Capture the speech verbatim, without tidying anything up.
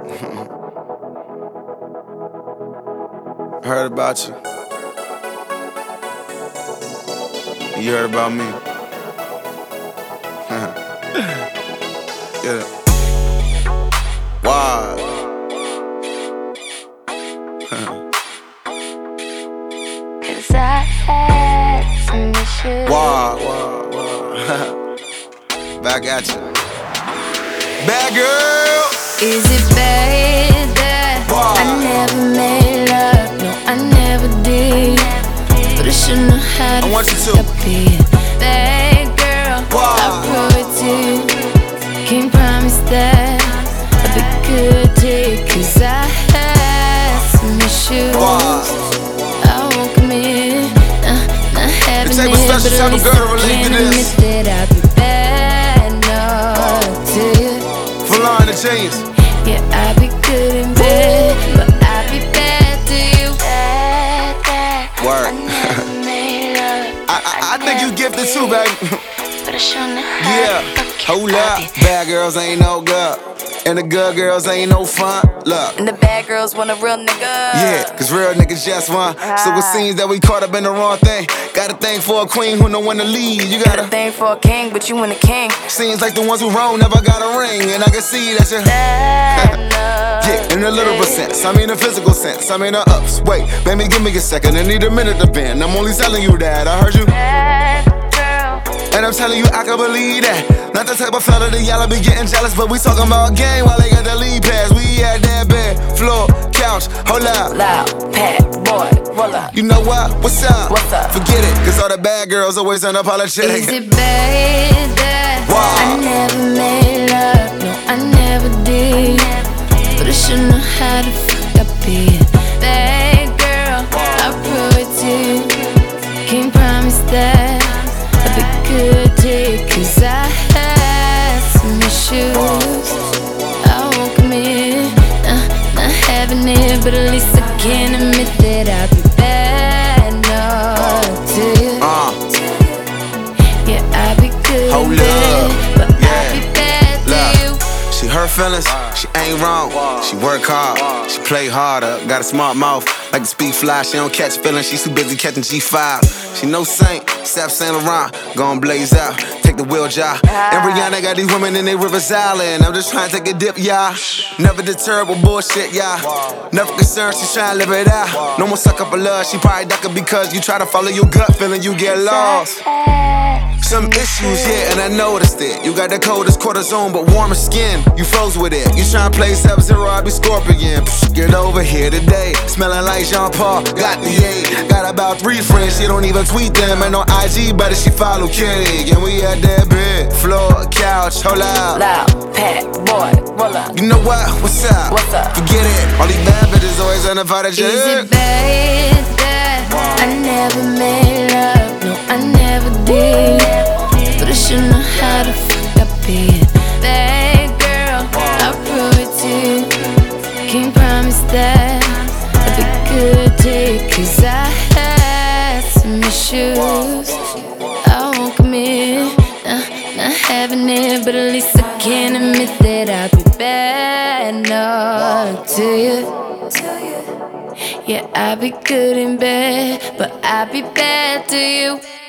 Heard about you. You heard about me. Yeah. Why? Cause I had some issues. Why? Why? Why? Back at you. Bad girl. Is it bad that Why? I never made love? No, I never did. But I should know how to I want you to. stop being bad girl. Why? I'll prove it to you. Can't promise that I'll be good to you. Cause I had some issues. Why? I won't commit, nah, not having It take a it, special but at type of least girl to I relate to can this. admit that I'll be bad enough to you. Full on the genius. Yeah, I be good in bed, but I be bad to you. Bad, bad. Word. I never made love. I, I, I think you gifted too, baby. But I sure know how Yeah. to fuck you. Hold up. Bad girls ain't no good. And the good girls ain't no fun. Look. And the bad girls want a real nigga. Yeah, cause real niggas just one. So it seems that we caught up in the wrong thing. Got a thing for a queen who know when to lead. You Got got a thing for a king, but you want a king. Seems like the ones who wrong never got a ring. And I can see that you Bad enough. yeah, in a literal sense, I mean a physical sense, I mean a ups. Wait, baby, give me a second, I need a minute to bend. I'm only telling you that, I heard you. Bad girl. And I'm telling you, I can believe that. Not the type of fella that y'all be getting jealous, but we talking about game while they got the lead pass. We at that bed, floor, couch, hold up. Loud, pat, boy, roll up. You know what? What's up? What's up? Forget it, cause all the bad girls always unapologetic. Is it bad that Why? I never made love? No, I never did. But I should know how to fuck up being bad girl. I'll prove it to you. Can't promise that I'll be good to you. Cause I had some issues. I won't commit, nah, not having it. But at least I can admit that I'll be bad enough to you. Uh, Yeah, I be good, Hold bad, up. but I Yeah. be bad to Look. you. she hurt feelings, she ain't wrong. She work hard, she play harder. Got a smart mouth, like a speed fly. She don't catch feelings, she's too busy catching G five. She no saint, Sap Saint Laurent, gon' blaze out, take the wheel job. And Rihanna got these women in they Rivers Island. I'm just trying to take a dip, y'all. Never deterred with bullshit, y'all. Never concerned, she's trying to live it out. No more suck up a love, she probably ducking because you try to follow your gut feeling, you get lost. Some issues, yeah, and I noticed it. You got the coldest cortisone, but warmer skin. You froze with it. You tryna play Sub-Zero, I be Scorpion. Psh, get over here today. Smelling like Jean Paul, got the eight. Got about three friends, she don't even tweet them. Ain't no I G, but she follow Kitty. And we at that bed, floor, couch, hold up. Loud, pat, boy, roll up. You know what? What's up? What's up? Forget it. All these bad bitches always unapologetic. Is it bad that I never made love? No, I never did. But I should know how to fuck up being bad girl. I'll prove it to you. Can't promise that I'll be good to you. Cause I had some issues. I won't commit, nah, not having it. But at least I can admit that I'll be bad enough to you. Yeah, I be good in bed, but I be bad to you.